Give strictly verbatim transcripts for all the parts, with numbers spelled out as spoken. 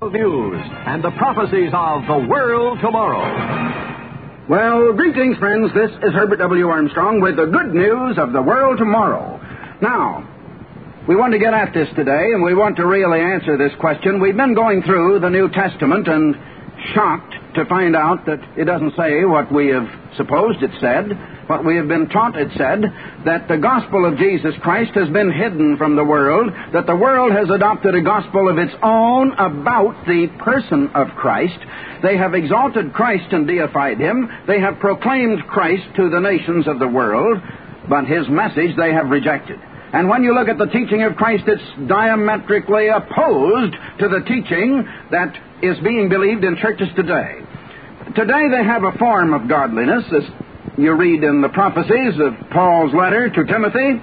News and the prophecies of the world tomorrow. Well, greetings, friends. This is Herbert W. Armstrong with the good news of the world tomorrow. Now, we want to get at this today, and we want to really answer this question. We've been going through the New Testament and shocked to find out that it doesn't say what we have supposed it said, what we have been taught it said, that the gospel of Jesus Christ has been hidden from the world, that the world has adopted a gospel of its own about the person of Christ. They have exalted Christ and deified him. They have proclaimed Christ to the nations of the world, but his message they have rejected. And when you look at the teaching of Christ, it's diametrically opposed to the teaching that is being believed in churches today. Today they have a form of godliness, as you read in the prophecies of Paul's letter to Timothy.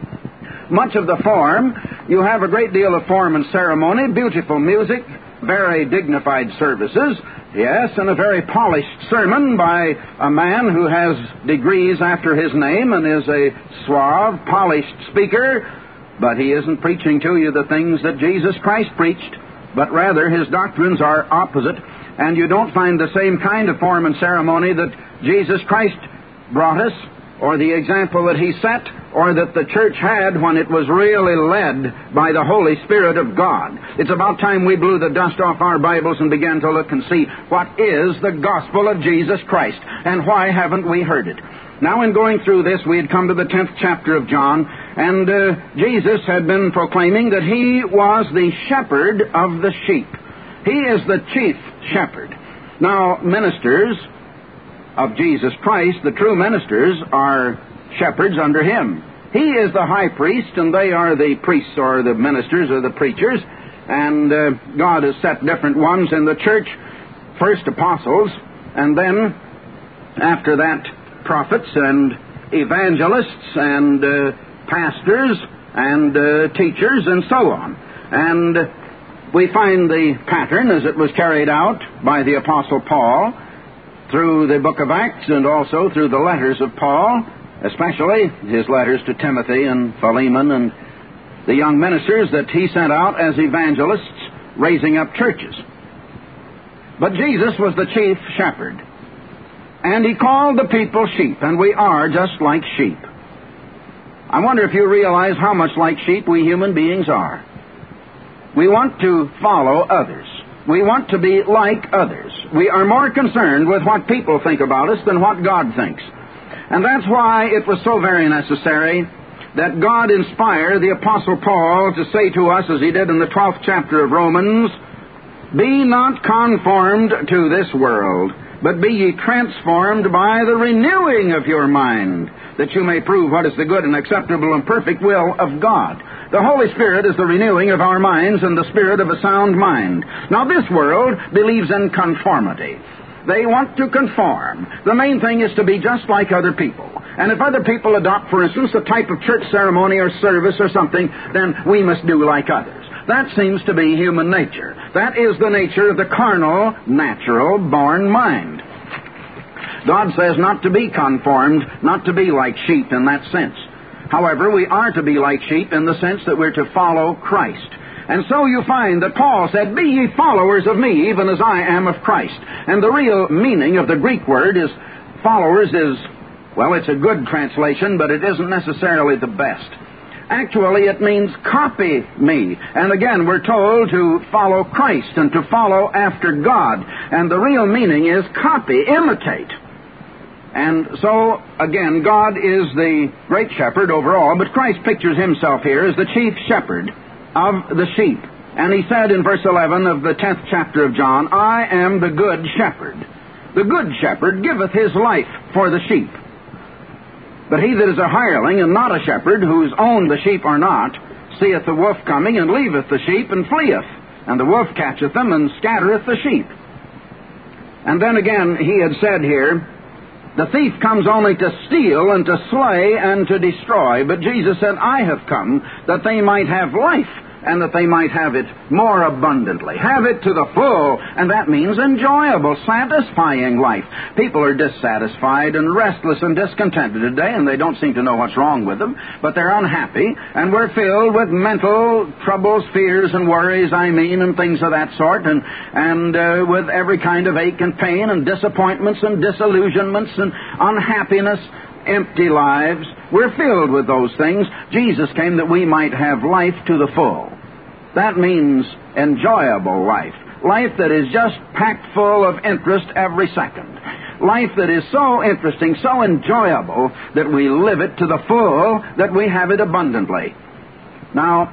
Much of the form, you have a great deal of form and ceremony, beautiful music, very dignified services, yes, and a very polished sermon by a man who has degrees after his name and is a suave, polished speaker, but he isn't preaching to you the things that Jesus Christ preached, but rather his doctrines are opposite, and you don't find the same kind of form and ceremony that Jesus Christ brought us, or the example that he set, or that the church had when it was really led by the Holy Spirit of God. It's about time we blew the dust off our Bibles and began to look and see what is the gospel of Jesus Christ, and why haven't we heard it. Now, in going through this, we had come to the tenth chapter of John, and uh, Jesus had been proclaiming that he was the shepherd of the sheep. He is the chief shepherd. Now, ministers of Jesus Christ, the true ministers, are shepherds under him. He is the high priest, and they are the priests or the ministers or the preachers. And uh, God has set different ones in the church, first apostles, and then, after that, prophets and evangelists and uh, pastors and uh, teachers and so on. And we find the pattern as it was carried out by the Apostle Paul through the book of Acts and also through the letters of Paul, especially his letters to Timothy and Philemon and the young ministers that he sent out as evangelists raising up churches. But Jesus was the chief shepherd, and he called the people sheep, and we are just like sheep. I wonder if you realize how much like sheep we human beings are. We want to follow others. We want to be like others. We are more concerned with what people think about us than what God thinks. And that's why it was so very necessary that God inspired the Apostle Paul to say to us, as he did in the twelfth chapter of Romans, "Be not conformed to this world, but be ye transformed by the renewing of your mind, that you may prove what is the good and acceptable and perfect will of God." The Holy Spirit is the renewing of our minds and the spirit of a sound mind. Now, this world believes in conformity. They want to conform. The main thing is to be just like other people. And if other people adopt, for instance, a type of church ceremony or service or something, then we must do like others. That seems to be human nature. That is the nature of the carnal, natural, born mind. God says not to be conformed, not to be like sheep in that sense. However, we are to be like sheep in the sense that we're to follow Christ. And so you find that Paul said, "Be ye followers of me, even as I am of Christ." And the real meaning of the Greek word is, followers is, well, it's a good translation, but it isn't necessarily the best. Actually, it means copy me. And again, we're told to follow Christ and to follow after God. And the real meaning is copy, imitate. And so, again, God is the great shepherd over all, but Christ pictures himself here as the chief shepherd of the sheep. And he said in verse eleven of the tenth chapter of John, "I am the good shepherd. The good shepherd giveth his life for the sheep. But he that is a hireling and not a shepherd, whose own the sheep are not, seeth the wolf coming, and leaveth the sheep, and fleeth. And the wolf catcheth them, and scattereth the sheep." And then again he had said here, "The thief comes only to steal and to slay and to destroy. But Jesus said, I have come that they might have life, and that they might have it more abundantly. Have it to the full, and that means enjoyable, satisfying life. People are dissatisfied and restless and discontented today, and they don't seem to know what's wrong with them, but they're unhappy, and we're filled with mental troubles, fears, and worries, I mean, and things of that sort, and, and uh, with every kind of ache and pain and disappointments and disillusionments and unhappiness, empty lives. We're filled with those things. Jesus came that we might have life to the full. That means enjoyable life. Life that is just packed full of interest every second. Life that is so interesting, so enjoyable, that we live it to the full, that we have it abundantly. Now,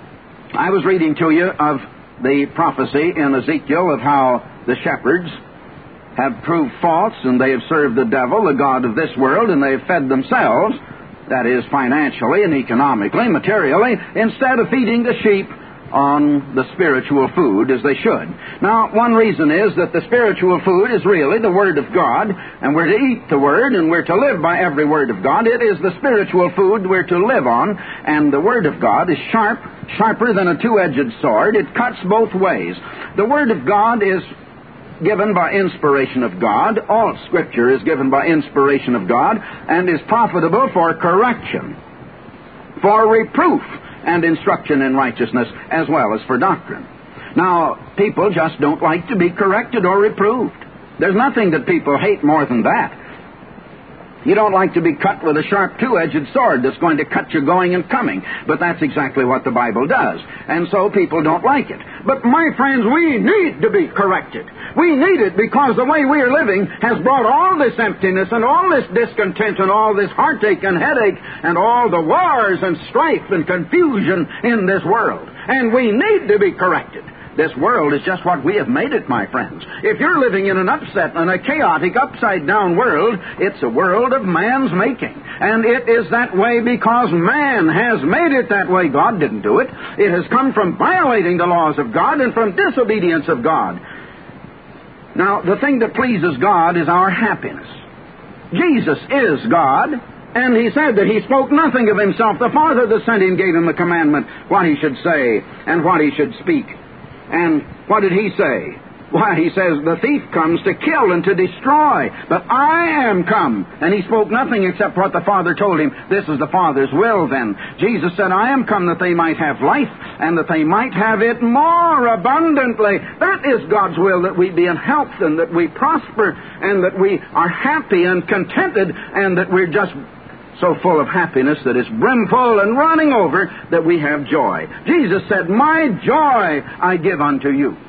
I was reading to you of the prophecy in Ezekiel of how the shepherds have proved false, and they have served the devil, the god of this world, and they have fed themselves, that is, financially and economically, materially, instead of feeding the sheep on the spiritual food as they should. Now, one reason is that the spiritual food is really the Word of God, and we're to eat the Word, and we're to live by every Word of God. It is the spiritual food we're to live on, and the Word of God is sharp, sharper than a two-edged sword. It cuts both ways. The Word of God is given by inspiration of God. All Scripture is given by inspiration of God, and is profitable for correction, for reproof, and instruction in righteousness, as well as for doctrine. Now, people just don't like to be corrected or reproved. There's nothing that people hate more than that. You don't like to be cut with a sharp two-edged sword that's going to cut you going and coming. But that's exactly what the Bible does. And so people don't like it. But my friends, we need to be corrected. We need it because the way we are living has brought all this emptiness and all this discontent and all this heartache and headache and all the wars and strife and confusion in this world. And we need to be corrected. This world is just what we have made it, my friends. If you're living in an upset and a chaotic, upside-down world, it's a world of man's making. And it is that way because man has made it that way. God didn't do it. It has come from violating the laws of God and from disobedience of God. Now, the thing that pleases God is our happiness. Jesus is God, and He said that He spoke nothing of Himself. The Father that sent Him gave Him the commandment what He should say and what He should speak. And what did He say? Why, He says, the thief comes to kill and to destroy, but I am come. And He spoke nothing except what the Father told Him. This is the Father's will then. Jesus said, I am come that they might have life, and that they might have it more abundantly. That is God's will, that we be in health, and that we prosper, and that we are happy and contented, and that we're just so full of happiness that it's brimful and running over, that we have joy. Jesus said, my joy I give unto you.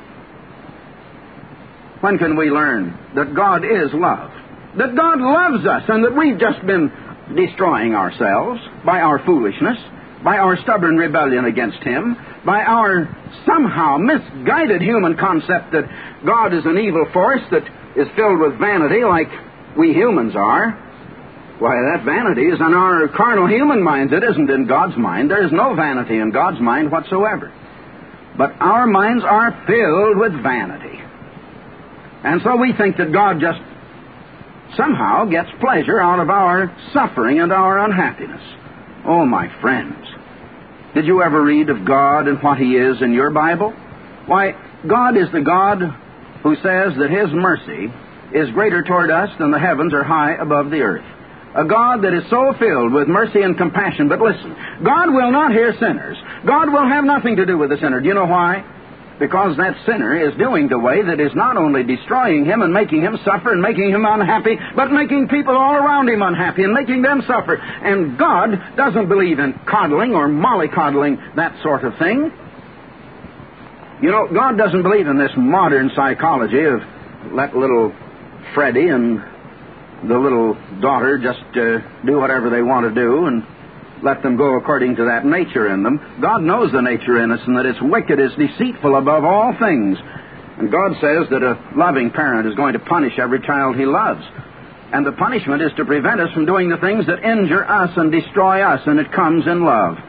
When can we learn that God is love? That God loves us, and that we've just been destroying ourselves by our foolishness, by our stubborn rebellion against Him, by our somehow misguided human concept that God is an evil force that is filled with vanity like we humans are. Why, that vanity is in our carnal human minds. It isn't in God's mind. There is no vanity in God's mind whatsoever. But our minds are filled with vanity. And so we think that God just somehow gets pleasure out of our suffering and our unhappiness. Oh, my friends, did you ever read of God and what He is in your Bible? Why, God is the God who says that His mercy is greater toward us than the heavens are high above the earth. A God that is so filled with mercy and compassion. But listen, God will not hear sinners. God will have nothing to do with the sinner. Do you know why? Because that sinner is doing the way that is not only destroying him and making him suffer and making him unhappy, but making people all around him unhappy and making them suffer. And God doesn't believe in coddling or mollycoddling, that sort of thing. You know, God doesn't believe in this modern psychology of let little Freddie and the little daughter just uh, do whatever they want to do and let them go according to that nature in them. God knows the nature in us, and that it's wicked, it's deceitful above all things. And God says that a loving parent is going to punish every child he loves. And the punishment is to prevent us from doing the things that injure us and destroy us, and it comes in love.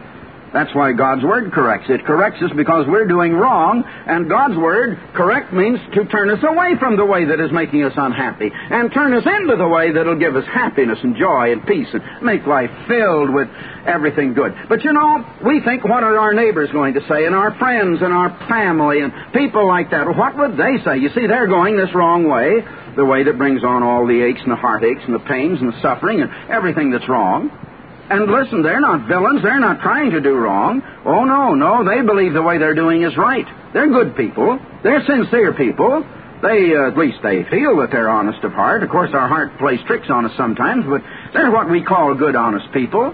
That's why God's Word corrects. It corrects us because we're doing wrong, and God's Word, correct, means to turn us away from the way that is making us unhappy, and turn us into the way that will give us happiness and joy and peace and make life filled with everything good. But you know, we think, what are our neighbors going to say, and our friends and our family and people like that? Well, what would they say? You see, they're going this wrong way, the way that brings on all the aches and the heartaches and the pains and the suffering and everything that's wrong. And listen, they're not villains. They're not trying to do wrong. Oh, no, no. They believe the way they're doing is right. They're good people. They're sincere people. They, uh, at least they feel that they're honest of heart. Of course, our heart plays tricks on us sometimes, but they're what we call good, honest people.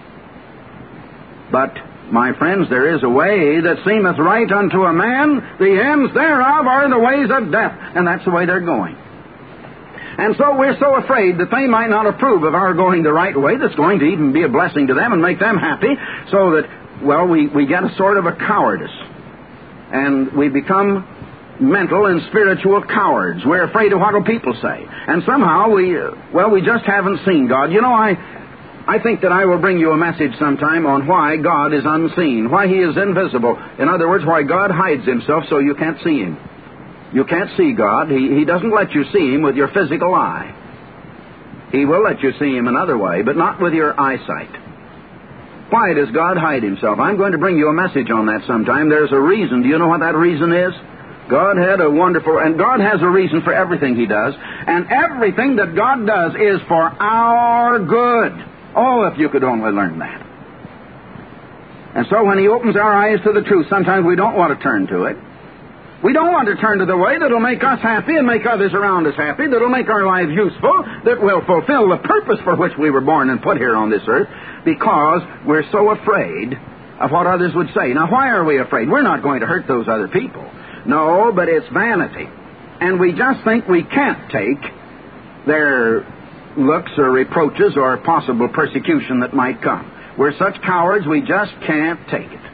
But, my friends, there is a way that seemeth right unto a man. The ends thereof are the ways of death. And that's the way they're going. And so we're so afraid that they might not approve of our going the right way, that's going to even be a blessing to them and make them happy, so that, well, we, we get a sort of a cowardice. And we become mental and spiritual cowards. We're afraid of what will people say. And somehow we, uh, well, we just haven't seen God. You know, I, I think that I will bring you a message sometime on why God is unseen, why He is invisible. In other words, why God hides Himself so you can't see Him. You can't see God. He, he doesn't let you see Him with your physical eye. He will let you see Him another way, but not with your eyesight. Why does God hide Himself? I'm going to bring you a message on that sometime. There's a reason. Do you know what that reason is? God had a wonderful, and God has a reason for everything He does, and everything that God does is for our good. Oh, if you could only learn that. And so when He opens our eyes to the truth, sometimes we don't want to turn to it. We don't want to turn to the way that will make us happy and make others around us happy, that will make our lives useful, that will fulfill the purpose for which we were born and put here on this earth, because we're so afraid of what others would say. Now, why are we afraid? We're not going to hurt those other people. No, but it's vanity. And we just think we can't take their looks or reproaches or possible persecution that might come. We're such cowards, we just can't take it.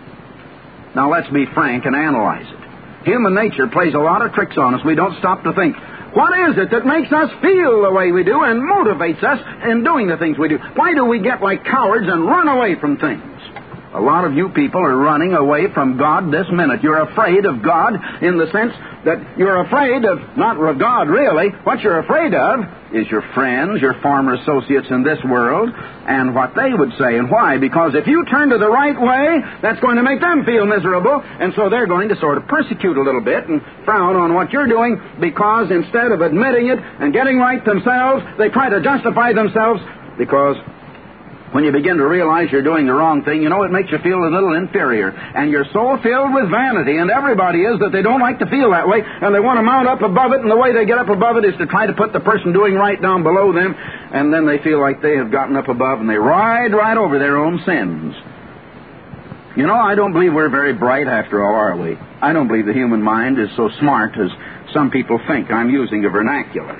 Now, let's be frank and analyze it. Human nature plays a lot of tricks on us. We don't stop to think, what is it that makes us feel the way we do and motivates us in doing the things we do? Why do we get like cowards and run away from things? A lot of you people are running away from God this minute. You're afraid of God in the sense that you're afraid of, not of God really, what you're afraid of is your friends, your former associates in this world, and what they would say. And why? Because if you turn to the right way, that's going to make them feel miserable, and so they're going to sort of persecute a little bit and frown on what you're doing, because instead of admitting it and getting right themselves, they try to justify themselves, because when you begin to realize you're doing the wrong thing, you know, it makes you feel a little inferior. And you're so filled with vanity, and everybody is, that they don't like to feel that way, and they want to mount up above it, and the way they get up above it is to try to put the person doing right down below them, and then they feel like they have gotten up above, and they ride right over their own sins. You know, I don't believe we're very bright after all, are we? I don't believe the human mind is so smart as some people think. I'm using a vernacular.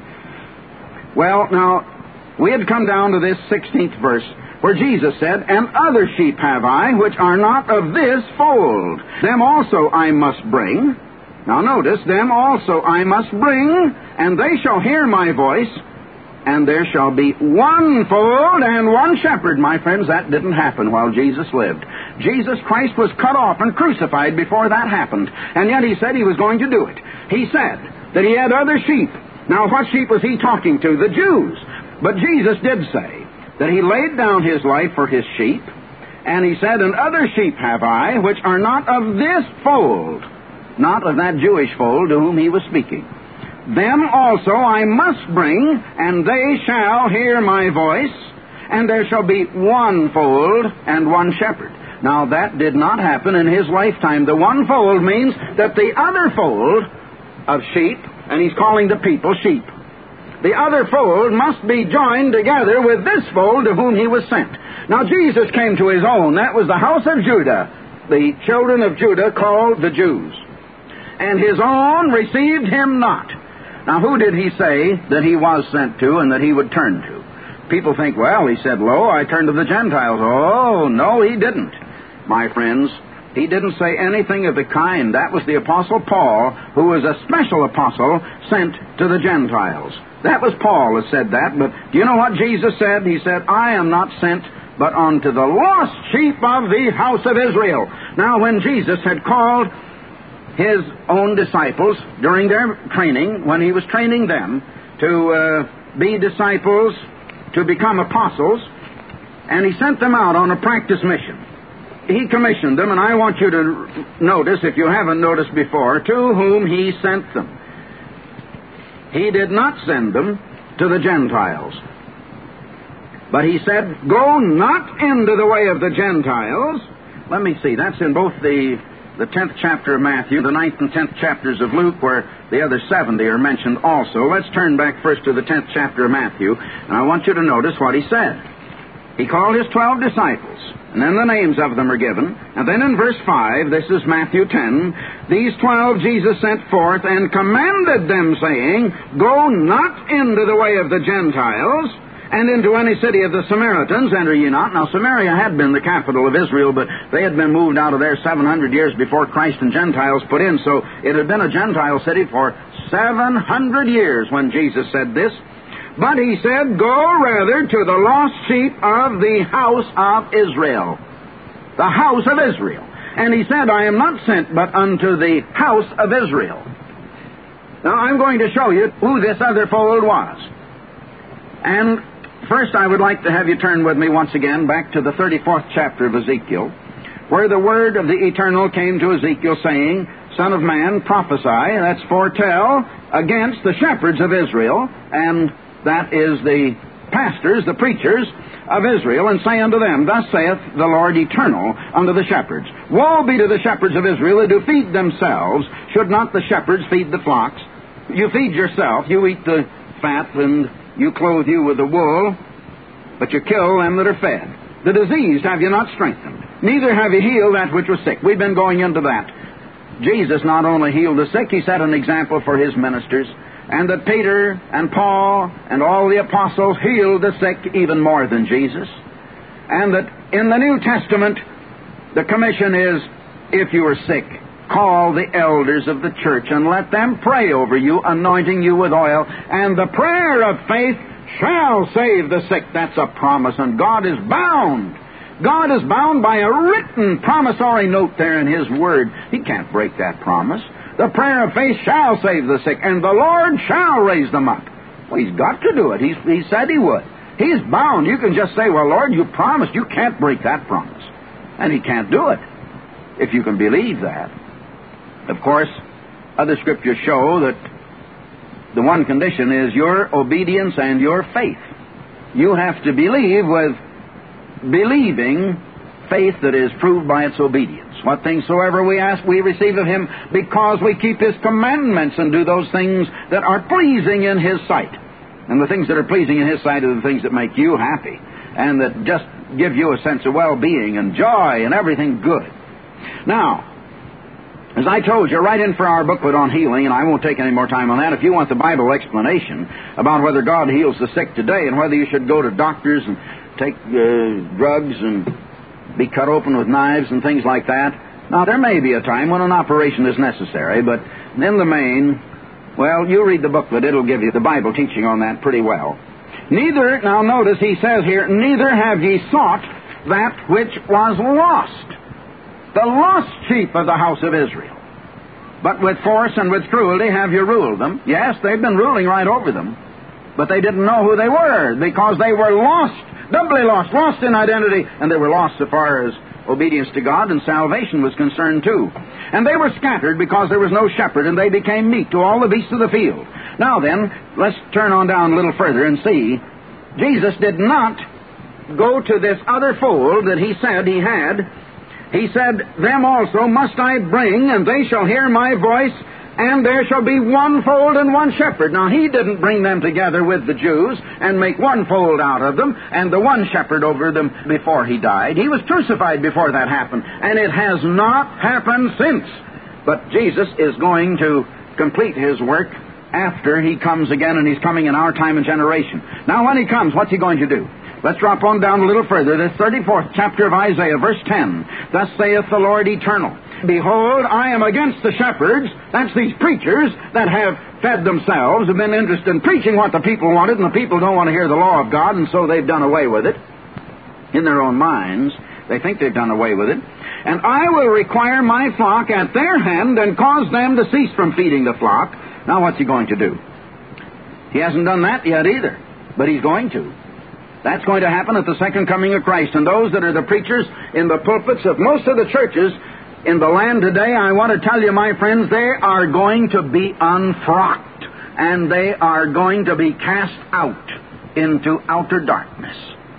Well, now, we had come down to this sixteenth verse, where Jesus said, "And other sheep have I, which are not of this fold. Them also I must bring." Now notice, them also I must bring, and they shall hear my voice, and there shall be one fold and one shepherd. My friends, that didn't happen while Jesus lived. Jesus Christ was cut off and crucified before that happened, and yet He said He was going to do it. He said that He had other sheep. Now, what sheep was He talking to? The Jews. But Jesus did say that He laid down His life for His sheep, and He said, "And other sheep have I, which are not of this fold," not of that Jewish fold to whom He was speaking. "Them also I must bring, and they shall hear my voice, and there shall be one fold and one shepherd." Now, that did not happen in His lifetime. The one fold means that the other fold of sheep, and He's calling the people sheep, the other fold must be joined together with this fold to whom He was sent. Now, Jesus came to His own. That was the house of Judah, the children of Judah called the Jews. And His own received Him not. Now, who did He say that He was sent to and that He would turn to? People think, well, He said, "Lo, I turn to the Gentiles." Oh, no, He didn't. My friends, He didn't say anything of the kind. That was the Apostle Paul, who was a special apostle sent to the Gentiles. That was Paul that said that, but do you know what Jesus said? He said, "I am not sent but unto the lost sheep of the house of Israel. Now, when Jesus had called his own disciples during their training, when he was training them to uh, be disciples, to become apostles, and he sent them out on a practice mission. He commissioned them, and I want you to notice, if you haven't noticed before, to whom he sent them. He did not send them to the Gentiles, but he said, go not into the way of the Gentiles. Let me see, that's in both the the tenth chapter of Matthew, the ninth and tenth chapters of Luke, where the other seventy are mentioned also. Let's turn back first to the tenth chapter of Matthew, and I want you to notice what he said. He called his twelve disciples, and then the names of them are given. And then in verse five, this is Matthew ten, these twelve Jesus sent forth and commanded them, saying, go not into the way of the Gentiles, and into any city of the Samaritans enter ye not. Now, Samaria had been the capital of Israel, but they had been moved out of there seven hundred years before Christ and Gentiles put in. So it had been a Gentile city for seven hundred years when Jesus said this. But he said, go rather to the lost sheep of the house of Israel. The house of Israel. And he said, I am not sent but unto the house of Israel. Now, I'm going to show you who this other fold was. And first, I would like to have you turn with me once again back to the thirty-fourth chapter of Ezekiel, where the word of the Eternal came to Ezekiel, saying, Son of man, prophesy, that's foretell, against the shepherds of Israel, and that is the pastors, the preachers of Israel, and say unto them, Thus saith the Lord Eternal unto the shepherds, Woe be to the shepherds of Israel that do feed themselves. Should not the shepherds feed the flocks? You feed yourself, you eat the fat, and you clothe you with the wool, but you kill them that are fed. The diseased have you not strengthened, neither have you healed that which was sick. We've been going into that. Jesus not only healed the sick, he set an example for his ministers, and that Peter and Paul and all the apostles healed the sick even more than Jesus. And that in the New Testament, the commission is, if you are sick, call the elders of the church and let them pray over you, anointing you with oil, and the prayer of faith shall save the sick. That's a promise, and God is bound. God is bound by a written promissory note there in His Word. He can't break that promise. The prayer of faith shall save the sick, and the Lord shall raise them up. Well, He's got to do it. He's, he said He would. He's bound. You can just say, well, Lord, you promised. You can't break that promise. And He can't do it, if you can believe that. Of course, other scriptures show that the one condition is your obedience and your faith. You have to believe with believing faith that is proved by its obedience. What things soever we ask, we receive of Him, because we keep His commandments and do those things that are pleasing in His sight. And the things that are pleasing in His sight are the things that make you happy, and that just give you a sense of well-being and joy and everything good. Now, as I told you, write in for our booklet on healing, and I won't take any more time on that. If you want the Bible explanation about whether God heals the sick today and whether you should go to doctors and take uh, drugs and be cut open with knives and things like that. Now, there may be a time when an operation is necessary, but in the main, well, you read the booklet. It'll give you the Bible teaching on that pretty well. Neither, now notice he says here, neither have ye sought that which was lost, the lost sheep of the house of Israel. But with force and with cruelty have you ruled them. Yes, they've been ruling right over them, but they didn't know who they were, because they were lost, doubly lost, lost in identity, and they were lost so far as obedience to God and salvation was concerned too. And they were scattered because there was no shepherd, and they became meat to all the beasts of the field. Now then, let's turn on down a little further and see. Jesus did not go to this other fold that He said He had. He said, them also must I bring, and they shall hear my voice, and there shall be one fold and one shepherd. Now, He didn't bring them together with the Jews and make one fold out of them and the one shepherd over them before He died. He was crucified before that happened, and it has not happened since. But Jesus is going to complete His work after He comes again, and He's coming in our time and generation. Now, when He comes, what's He going to do? Let's drop on down a little further. The thirty-fourth chapter of Isaiah, verse ten. Thus saith the Lord Eternal, Behold, I am against the shepherds, that's these preachers that have fed themselves, have been interested in preaching what the people wanted, and the people don't want to hear the law of God, and so they've done away with it. in their own minds. They think they've done away with it. And I will require my flock at their hand and cause them to cease from feeding the flock. Now what's he going to do? He hasn't done that yet either, but he's going to. That's going to happen at the second coming of Christ. And those that are the preachers in the pulpits of most of the churches in the land today, I want to tell you, my friends, they are going to be unfrocked, and they are going to be cast out into outer darkness.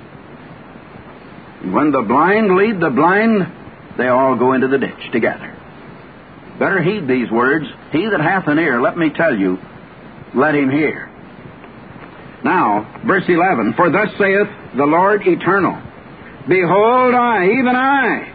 When the blind lead the blind, they all go into the ditch together. Better heed these words. He that hath an ear, let me tell you, let him hear. Now, verse eleven, for thus saith the Lord Eternal, behold, I, even I,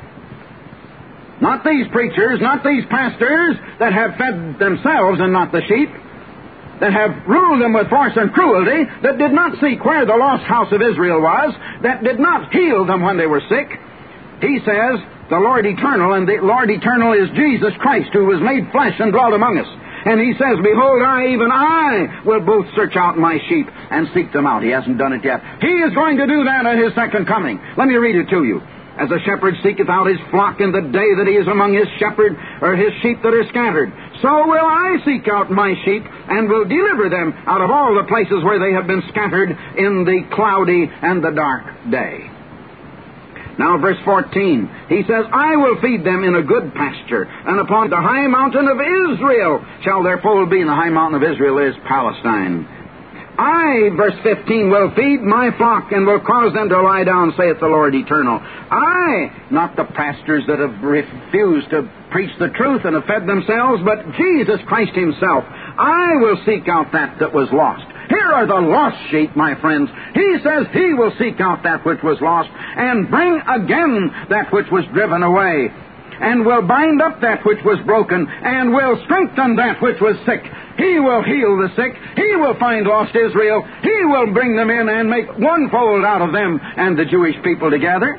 not these preachers, not these pastors that have fed themselves and not the sheep, that have ruled them with force and cruelty, that did not seek where the lost house of Israel was, that did not heal them when they were sick. He says, the Lord Eternal, and the Lord Eternal is Jesus Christ, who was made flesh and dwelt among us. And he says, behold, I, even I, will both search out my sheep and seek them out. He hasn't done it yet. He is going to do that at his second coming. Let me read it to you. As a shepherd seeketh out his flock in the day that he is among his shepherd, or his sheep that are scattered, so will I seek out my sheep, and will deliver them out of all the places where they have been scattered in the cloudy and the dark day. Now, verse fourteen, he says, I will feed them in a good pasture, and upon the high mountain of Israel shall their fold be. And the high mountain of Israel is Palestine. I, verse fifteen, will feed my flock, and will cause them to lie down, saith the Lord Eternal. I, not the pastors that have refused to preach the truth and have fed themselves, but Jesus Christ himself. I will seek out that that was lost. Here are the lost sheep, my friends. He says he will seek out that which was lost, and bring again that which was driven away, and will bind up that which was broken, and will strengthen that which was sick. He will heal the sick. He will find lost Israel. He will bring them in and make one fold out of them and the Jewish people together.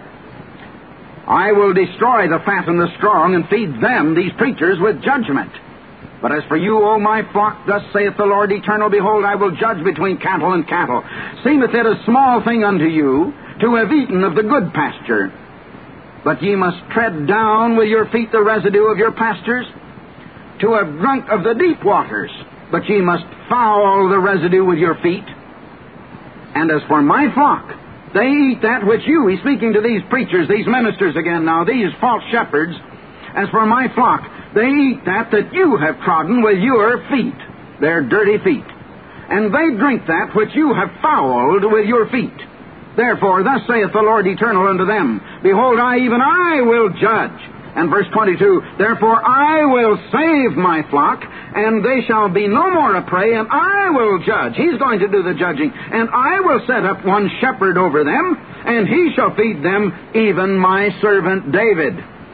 I will destroy the fat and the strong, and feed them, these preachers, with judgment. But as for you, O my flock, thus saith the Lord Eternal, behold, I will judge between cattle and cattle. Seemeth it a small thing unto you to have eaten of the good pasture, but ye must tread down with your feet the residue of your pastures, to have drunk of the deep waters, but ye must foul the residue with your feet. And as for my flock, they eat that which you, he's speaking to these preachers, these ministers again now, these false shepherds, as for my flock, they eat that that you have trodden with your feet, their dirty feet. And they drink that which you have fouled with your feet. Therefore, thus saith the Lord Eternal unto them, behold, I, even I, will judge. And verse twenty-two, therefore I will save my flock, and they shall be no more a prey, and I will judge. He's going to do the judging. And I will set up one shepherd over them, and he shall feed them, even my servant David,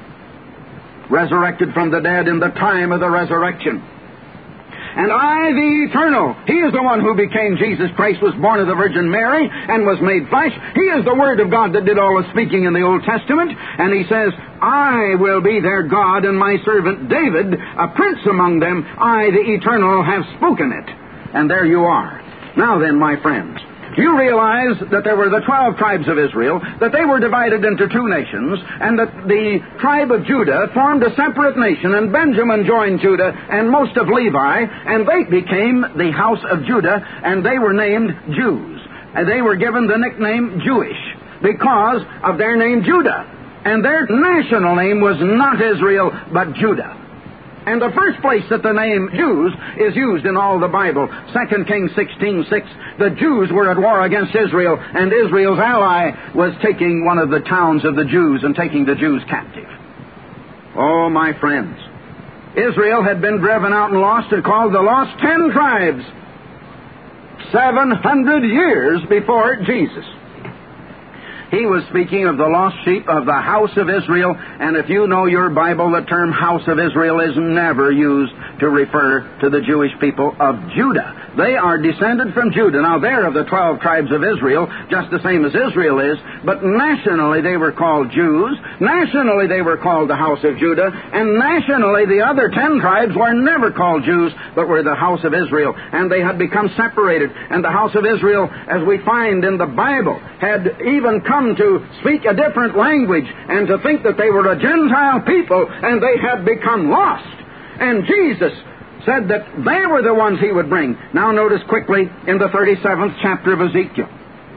resurrected from the dead in the time of the resurrection. And I, the Eternal, he is the one who became Jesus Christ, was born of the Virgin Mary, and was made flesh. He is the Word of God that did all the speaking in the Old Testament. And he says, I will be their God, and my servant David, a prince among them, I, the Eternal, have spoken it. And there you are. Now then, my friends, you realize that there were the twelve tribes of Israel, that they were divided into two nations, and that the tribe of Judah formed a separate nation, and Benjamin joined Judah and most of Levi, and they became the house of Judah, and they were named Jews. And they were given the nickname Jewish because of their name Judah. And their national name was not Israel, but Judah. And the first place that the name Jews is used in all the Bible, Second Kings sixteen six, the Jews were at war against Israel, and Israel's ally was taking one of the towns of the Jews and taking the Jews captive. Oh, my friends, Israel had been driven out and lost and called the Lost Ten Tribes seven hundred years before Jesus. He was speaking of the lost sheep of the house of Israel, and if you know your Bible, the term house of Israel is never used to refer to the Jewish people of Judah. They are descended from Judah. Now, they're of the twelve tribes of Israel, just the same as Israel is, but nationally they were called Jews. Nationally they were called the house of Judah, and nationally the other ten tribes were never called Jews, but were the house of Israel. And they had become separated, and the house of Israel, as we find in the Bible, had even come to speak a different language and to think that they were a Gentile people, and they had become lost. And Jesus said that they were the ones he would bring. Now notice quickly in the thirty-seventh chapter of Ezekiel.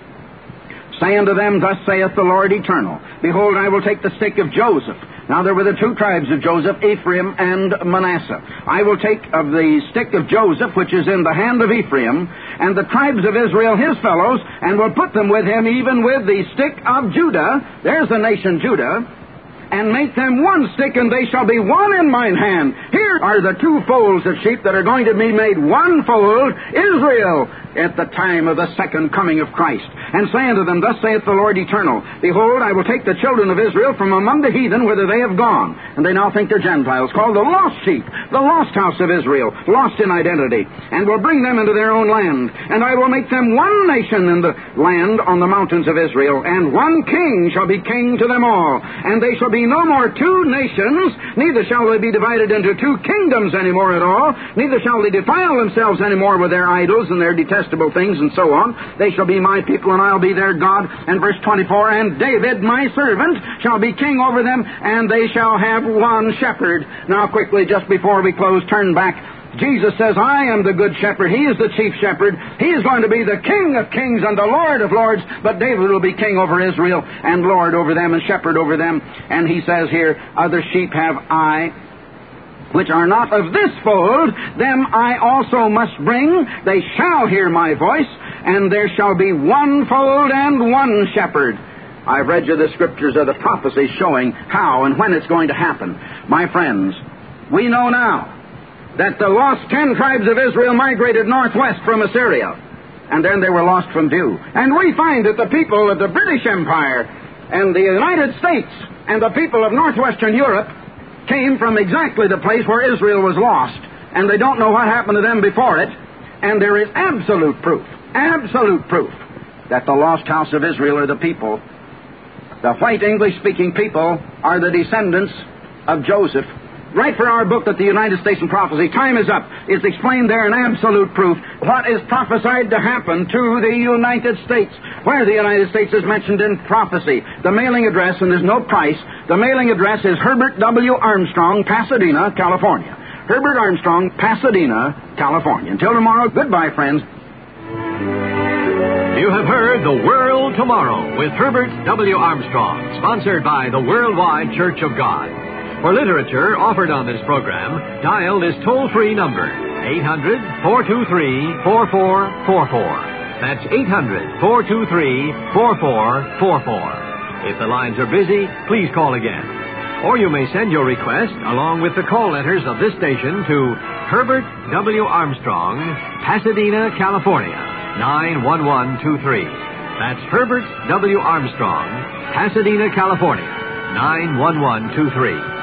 Say unto them, Thus saith the Lord Eternal, Behold, I will take the stick of Joseph. Now there were the two tribes of Joseph, Ephraim and Manasseh. I will take of the stick of Joseph, which is in the hand of Ephraim, and the tribes of Israel, his fellows, and will put them with him, even with the stick of Judah. There's the nation Judah. And make them one stick, and they shall be one in mine hand. Here are the two folds of sheep that are going to be made one fold, Israel, at the time of the second coming of Christ. And say unto them, Thus saith the Lord Eternal, Behold, I will take the children of Israel from among the heathen, whither they have gone. And they now think they're Gentiles, called the lost sheep, the lost house of Israel, lost in identity, and will bring them into their own land. And I will make them one nation in the land on the mountains of Israel, and one king shall be king to them all. And they shall be no more two nations, neither shall they be divided into two kingdoms any more at all, neither shall they defile themselves any more with their idols and their detestable things and so on. They shall be my people, and I'll be their God. And verse twenty-four, And David, my servant, shall be king over them, and they shall have one shepherd. Now quickly, just before we close, turn back. Jesus says, I am the good shepherd. He is the chief shepherd. He is going to be the King of kings and the Lord of lords, but David will be king over Israel and Lord over them and shepherd over them. And he says here, Other sheep have I, which are not of this fold, them I also must bring. They shall hear my voice, and there shall be one fold and one shepherd. I've read you the scriptures of the prophecy showing how and when it's going to happen. My friends, we know now that the lost ten tribes of Israel migrated northwest from Assyria, and then they were lost from view. And we find that the people of the British Empire and the United States and the people of northwestern Europe came from exactly the place where Israel was lost, and they don't know what happened to them before it. And there is absolute proof, absolute proof, that the lost house of Israel are the people. The white English-speaking people are the descendants of Joseph. Write for our book that the United States in Prophecy. Time is up. It's explained there in absolute proof what is prophesied to happen to the United States, where the United States is mentioned in prophecy. The mailing address, and there's no price, the mailing address is Herbert W. Armstrong, Pasadena, California. Herbert Armstrong, Pasadena, California. Until tomorrow, goodbye, friends. You have heard The World Tomorrow with Herbert W. Armstrong, sponsored by the Worldwide Church of God. For literature offered on this program, dial this toll-free number, eight hundred, four two three, four four four four. That's eight hundred, four two three, four four four four. If the lines are busy, please call again. Or you may send your request, along with the call letters of this station, to Herbert W. Armstrong, Pasadena, California, nine one one two three. That's Herbert W. Armstrong, Pasadena, California, nine one one two three.